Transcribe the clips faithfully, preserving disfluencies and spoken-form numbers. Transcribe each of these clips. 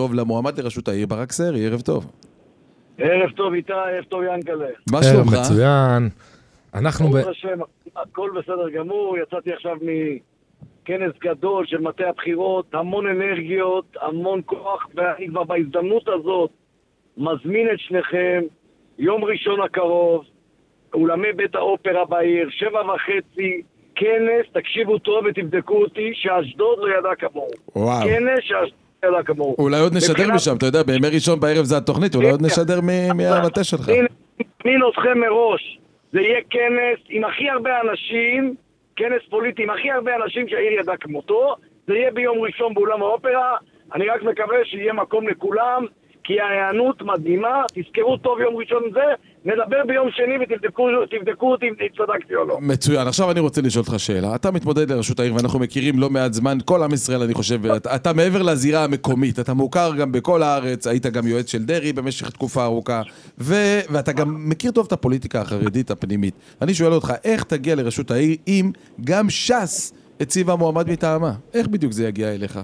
טוב למועמד לראשות העיר ברק סרי, ערב טוב. ערב טוב איתה, ערב טוב ינקלה. מה שלומך? מצוין. אנחנו ב... הכל בסדר גמור, יצאתי עכשיו מכנס גדול של מטה הבחירות, המון אנרגיות, המון כוח, ואני כבר בהזדמנות הזאת מזמין את שניכם, יום ראשון הקרוב, אולמי בית האופרה בעיר, שבע וחצי, כנס, תקשיבו טוב ותבדקו אותי, שאשדוד לא ידע כמוהו. וואו. כנס שאשדוד לא ידע כמוהו. אולי עוד נשדר משם, אתה יודע, בימי ראשון בערב זה התוכנית, אולי עוד נשדר מהמטה שלך. אני מזמין אתכם מראש. זה יהיה כנס עם הכי הרבה אנשים, כנס פוליטי עם הכי הרבה אנשים שהעיר ידע כמותו. זה יהיה ביום ראשון באולם האופרה. אני רק מקווה שיהיה מקום לכולם, כי ההיענות מדהימה. תזכרו טוב יום ראשון זה, נדבר ביום שני ותבדקו אותי אם צדקתי או לא. מצוין. עכשיו אני רוצה לשאול אותך שאלה. אתה מתמודד לראשות העיר ואנחנו מכירים לא מעט זמן, כל עם ישראל אני חושב, אתה מעבר לזירה המקומית, אתה מוכר גם בכל הארץ, היית גם יועץ של דרי במשך תקופה ארוכה, ו... ואתה גם מכיר טוב את הפוליטיקה החרדית הפנימית. אני שואל אותך, איך תגיע לראשות העיר אם גם ש"ס הציבה מועמד מטעמה? איך בדיוק זה יגיע אליך?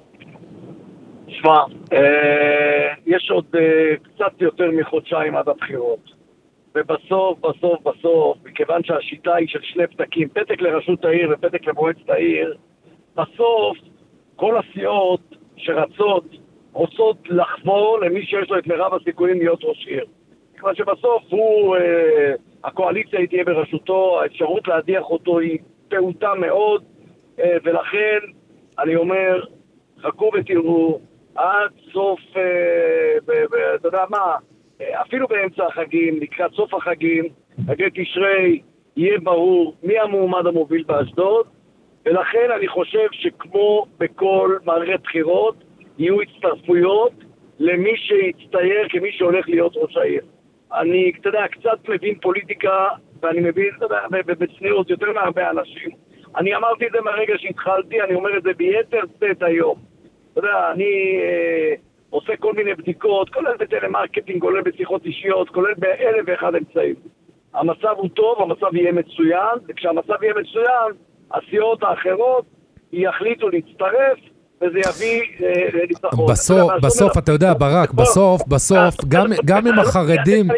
שמע, אה, יש עוד אה, קצת יותר מחודשיים עד הבחירות. ובסוף, בסוף, בסוף, מכיוון שהשיטה היא של שני פתקים, פתק לראשות העיר ופתק למועצת העיר, בסוף כל הסיעות שרצות, רוצות לחבור למי שיש לו את מרב הסיכויים להיות ראש עיר. כיוון שבסוף הוא, אה, הקואליציה היא תהיה בראשותו, האפשרות להדיח אותו היא פעוטה מאוד, אה, ולכן אני אומר, חכו ותראו, עד סוף, אה, ב, ב, אתה יודע מה, אפילו באמצע החגים, לקראת סוף החגים, חגי תשרי, יהיה ברור מי המועמד המוביל באשדוד, ולכן אני חושב שכמו בכל מערכת בחירות, יהיו הצטרפויות למי שיצטייר כמי שהולך להיות ראש העיר. אני, אתה יודע, קצת מבין פוליטיקה, ואני מבין, אתה יודע, בצניעות יותר מהרבה אנשים. אני אמרתי את זה מהרגע שהתחלתי, אני אומר את זה ביתר שאת היום. אתה יודע, אני אה, עושה כל מיני בדיקות, כולל בטלמרקטינג, כולל בשיחות אישיות, כולל באלף ואחד אמצעים. המצב הוא טוב, המצב יהיה מצוין, וכשהמצב יהיה מצוין, הסיעות האחרות יחליטו להצטרף, וזה יביא אה, לניצחון. בסוף, בסוף, אתה יודע, ברק, בסוף, בסוף, גם עם החרדים...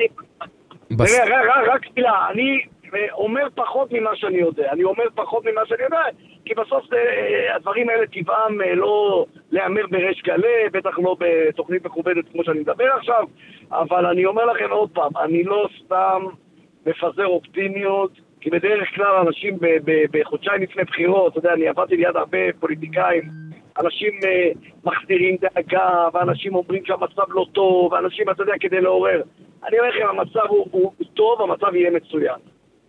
רק תפילה, אני אומר פחות ממה שאני יודע, אני אומר פחות ממה שאני יודע, כי בסוף הדברים האלה טבעם לא לאמר בריש גלי, בטח לא בתוכנית מכובדת כמו שאני מדבר עכשיו, אבל אני אומר לכם עוד פעם, אני לא סתם מפזר אופטימיות, כי בדרך כלל אנשים בחודשיים לפני בחירות, אתה יודע, אני עבדתי ליד הרבה פוליטיקאים, אנשים מחזירים דאגה, ואנשים אומרים שהמצב לא טוב, ואנשים, אתה יודע, כדי לעורר. אני אומר לכם, המצב הוא, הוא טוב, המצב יהיה מצוין.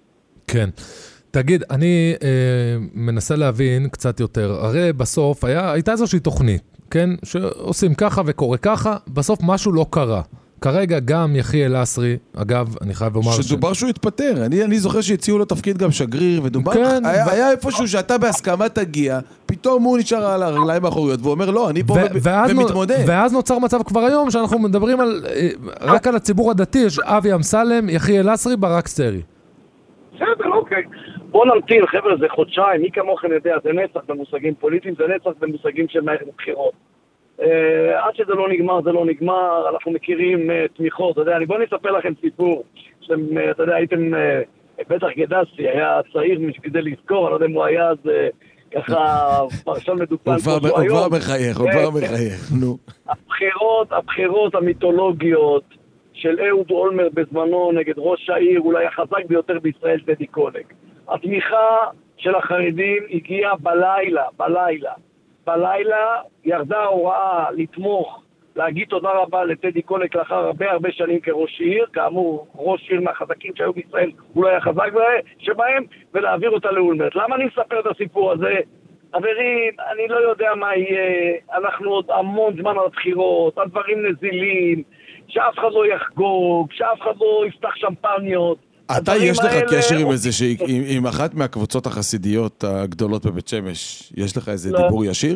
כן. תגיד, אני אה, מנסה להבין קצת יותר. הרי בסוף היה, הייתה איזושהי תוכנית, כן? שעושים ככה וקורה ככה, בסוף משהו לא קרה. כרגע גם יחיאל לסרי, אגב, אני חייב לומר... שדובר ש... שהוא התפטר. אני, אני זוכר שהציעו לו תפקיד גם שגריר, ודובר... כן, היה, ו... היה איפשהו שאתה בהסכמה תגיע, פתאום הוא נשאר על הרגליים האחוריות, והוא אומר, לא, אני פה ו... ו... ומתמודד. ואז נוצר מצב כבר היום, שאנחנו מדברים על, רק על הציבור הדתי, יש אבי אמסלם, יחיאל לסרי, ברק סרי. בסדר, אוקיי. בוא נמתין, חבר'ה, זה חודשיים, מי כמוכם יודע, זה נצח במושגים פוליטיים, זה נצח במושגים של מערכת בחירות. Uh, עד שזה לא נגמר, זה לא נגמר, אנחנו מכירים uh, תמיכות, אתה יודע, אני בוא נספר לכם סיפור, שאתם, uh, אתה יודע, הייתם, uh, בטח גדסי, היה צעיר כדי לזכור, אני לא יודע אם הוא היה אז uh, ככה פרשן מדופן. הוא כבר מחייך, הוא כבר מחייך, נו. הבחירות, הבחירות המיתולוגיות של אהוד אולמרט בזמנו נגד ראש העיר, אולי החזק ביותר בישראל, טדי קולק. התמיכה של החרדים הגיעה בלילה, בלילה. בלילה ירדה ההוראה לתמוך, להגיד תודה רבה לטדי קולק לאחר הרבה הרבה שנים כראש עיר, כאמור ראש עיר מהחזקים שהיו בישראל, אולי החזק שבהם, ולהעביר אותה לאולמרט. למה אני מספר את הסיפור הזה? חברים, אני לא יודע מה יהיה, אנחנו עוד המון זמן על הבחירות, הדברים נזילים, שאף אחד לא יחגוג, שאף אחד לא יפתח שמפניות. אתה, יש לך קשר עם איזה, עם אחת מהקבוצות החסידיות הגדולות בבית שמש, יש לך איזה דיבור ישיר?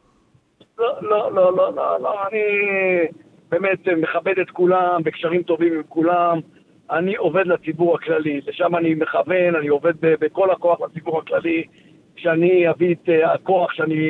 לא, לא, לא, לא, לא, אני באמת מכבד את כולם, בקשרים טובים עם כולם, אני עובד לציבור הכללי, לשם אני מכוון, אני עובד בכל הכוח לציבור הכללי, כשאני אביא את הכוח שאני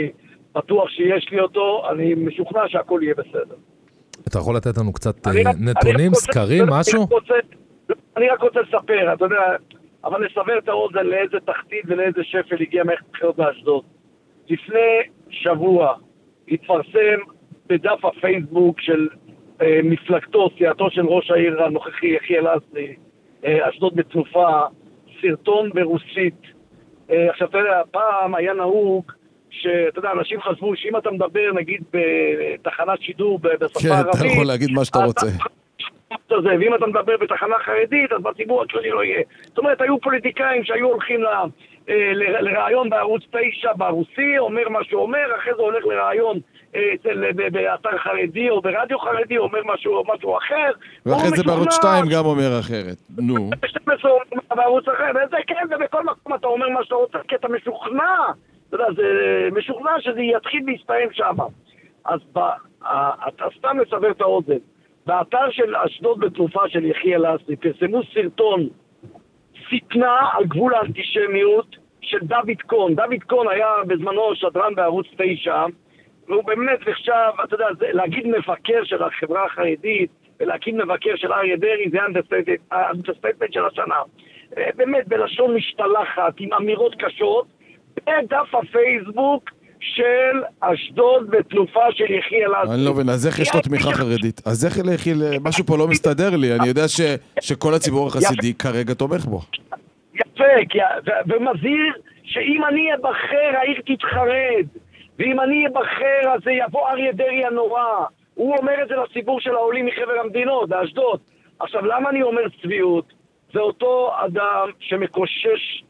בטוח שיש לי אותו, אני משוכנע שהכל יהיה בסדר. אתה יכול לתת לנו קצת אני רק- נתונים, אני רק רוצה- סקרים, אני רק משהו? רוצה- אני רק רוצה לספר, אתה יודע, אבל לסבר את האוזן לאיזה תחתית ולאיזה שפל הגיע מערכת בחירות באשדוד. לפני שבוע התפרסם בדף הפייסבוק של אה, מפלגתו, סיעתו של ראש העיר הנוכחי יחיאל לסרי, אה, אשדוד בתנופה, סרטון ברוסית. אה, עכשיו, אתה יודע, פעם היה נהוג שאתה יודע, אנשים חשבו שאם אתה מדבר, נגיד, בתחנת שידור בשפה כן, הערבית... אתה יכול להגיד מה שאתה רוצה. הזה, ואם אתה מדבר בתחנה חרדית, אז בציבור הכללי לא יהיה. זאת אומרת, היו פוליטיקאים שהיו הולכים ל, אה, ל, לרעיון בערוץ תשע ברוסי, אומר מה שהוא אומר, אחרי זה הולך לרעיון אה, אצל, ב, באתר חרדי או ברדיו חרדי, אומר משהו, משהו אחר. ואחרי זה בערוץ שתיים גם אומר אחרת. נו. ב-שתים עשרה אומר בערוץ אחר, וזה כן, ובכל מקום אתה אומר מה שאתה רוצה, כי אתה משוכנע. אתה יודע, זה משוכנע שזה יתחיל להסתיים שם. אז ב, אתה סתם לסבר את האוזן. באתר של אשדוד בתנופה של יחיאל לסרי פרסמו סרטון שטנה על גבול האנטישמיות של דוד קון. דוד קון היה בזמנו שדרן בערוץ תשע, והוא באמת נחשב, אתה יודע, להגיד מבקר של החברה החרדית ולהגיד מבקר של אריה דרעי, זה האנדרסטייטמנט של השנה. באמת בלשון משתלחת, עם אמירות קשות, בדף הפייסבוק של אשדוד בתנופה של יחיאל לסרי. אני לא מבין, אז איך יש לו תמיכה חרדית? אז איך יחיאל, משהו פה לא מסתדר לי, אני יודע שכל הציבור החסידי כרגע תומך בו. יפה, ומזהיר שאם אני אבחר, העיר תתחרד, ואם אני אבחר, אז יבוא אריה דרעי הנורא. הוא אומר את זה לציבור של העולים מחבר המדינות, באשדוד. עכשיו, למה אני אומר צביעות? זה אותו אדם שמקושש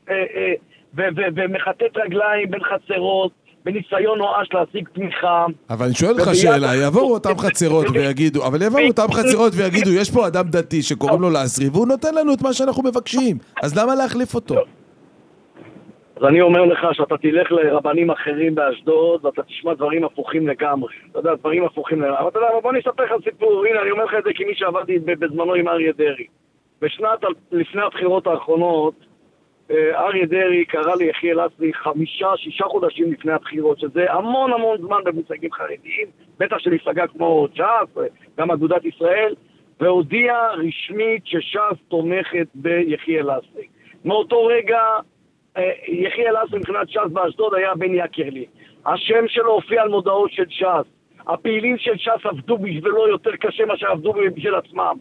ומחטט רגליים בין חצרות, בניסיון נואש להשיג תמיכה. אבל אני שואל לך שאלה, יבואו אותם חצרות ויגידו, אבל יבואו אותם חצרות ויגידו, יש פה אדם דתי שקוראים לו לסרי, והוא נותן לנו את מה שאנחנו מבקשים, אז למה להחליף אותו? אז אני אומר לך שאתה תלך לרבנים אחרים באשדוד, ואתה תשמע דברים הפוכים לגמרי. אתה יודע, דברים הפוכים לגמרי. אבל אתה יודע, בוא נספר לך סיפור, הנה, אני אומר לך את זה כמי שעבדתי בזמנו עם אריה דרעי. בשנת, לפני הבחירות האחרונות, אריה דרעי קרא לי יחיאל לסרי חמישה, שישה חודשים לפני הבחירות, שזה המון המון זמן במושגים חרדיים, בטח של מפלגה כמו ש"ס, גם אגודת ישראל, והודיע רשמית שש"ס תומכת ביחיאל לסרי. מאותו רגע, יחיאל לסרי מבחינת ש"ס באשדוד היה בן יקר לי. השם שלו הופיע על מודעות של ש"ס. הפעילים של ש"ס עבדו בשבילו יותר קשה מה שעבדו בשביל עצמם.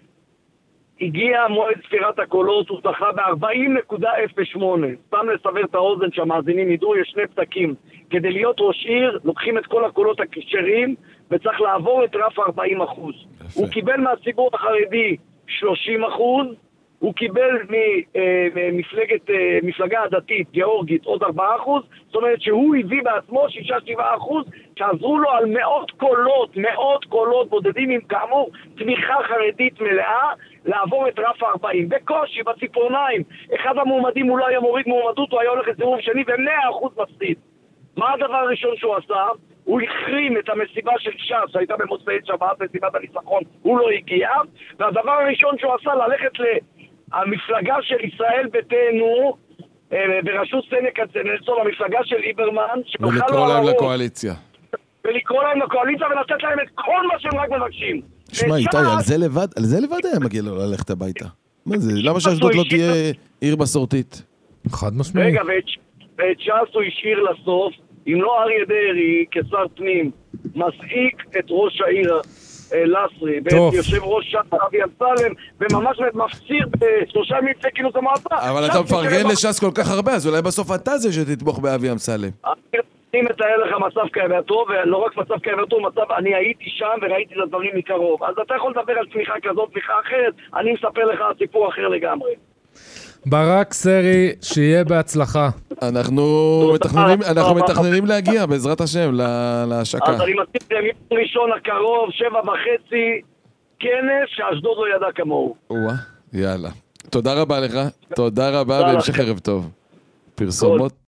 הגיע מועד ספירת הקולות, הוא זכה ב-ארבעים נקודה אפס שמונה. סתם לסבר את האוזן שהמאזינים ידעו, יש שני פתקים. כדי להיות ראש עיר, לוקחים את כל הקולות הכשרים, וצריך לעבור את רף ארבעים אחוז. הוא קיבל מהציבור החרדי שלושים אחוז, הוא קיבל ממפלגת, מפלגה הדתית, גיאורגית, עוד ארבעה אחוז, זאת אומרת שהוא הביא בעצמו שישה שבעה אחוז, שעזרו לו על מאות קולות, מאות קולות בודדים עם כאמור, תמיכה חרדית מלאה, לעבור את רף ארבעים. בקושי, בציפורניים, אחד המועמדים אולי היה מוריד מועמדות, הוא היה הולך לסיבוב שני, ו-מאה אחוז מפסיד. מה הדבר הראשון שהוא עשה? הוא החרים את המסיבה של ש"ס, שהייתה במוצאי שבת, מסיבת הניצחון, הוא לא הגיע, והדבר הראשון שהוא עשה, ללכת למפלגה של ישראל ביתנו, בראשות סנקה צנלסון, המפלגה של ליברמן, ולקרוא להם לקואליציה. ולקרוא להם לקואליציה ולתת להם את כל מה שהם רק מבקשים. שמע, איתי, על זה לבד, על זה לבד היה מגיע לו ללכת הביתה. מה זה? למה שאשדוד לא תהיה עיר מסורתית? חד משמעי. רגע, ואת ש"ס הוא השאיר לסוף, אם לא אריה דרעי כשר פנים, מסעיק את ראש העיר לסרי, ואת יושב ראש ש"ס אבי אמסלם, וממש מפציר בשלושה ימים לפני כינוס המועצה. אבל אתה מפרגן לש"ס כל כך הרבה, אז אולי בסוף אתה זה שתתמוך באבי אמסלם. אני מתאר לך מצב כאבתו, ולא רק מצב כאבתו, מצב, אני הייתי שם וראיתי את הדברים מקרוב. אז אתה יכול לדבר על תמיכה כזאת, תמיכה אחרת, אני מספר לך סיפור אחר לגמרי. ברק סרי, שיהיה בהצלחה. אנחנו מתכננים, אנחנו מתכננים להגיע, בעזרת השם, להשקה. אז אני מציע ליום ראשון הקרוב, שבע וחצי, כנס שאשדוד לא ידע כמוהו. וואה, יאללה. תודה רבה לך, תודה רבה, והמשך ערב טוב. פרסומות.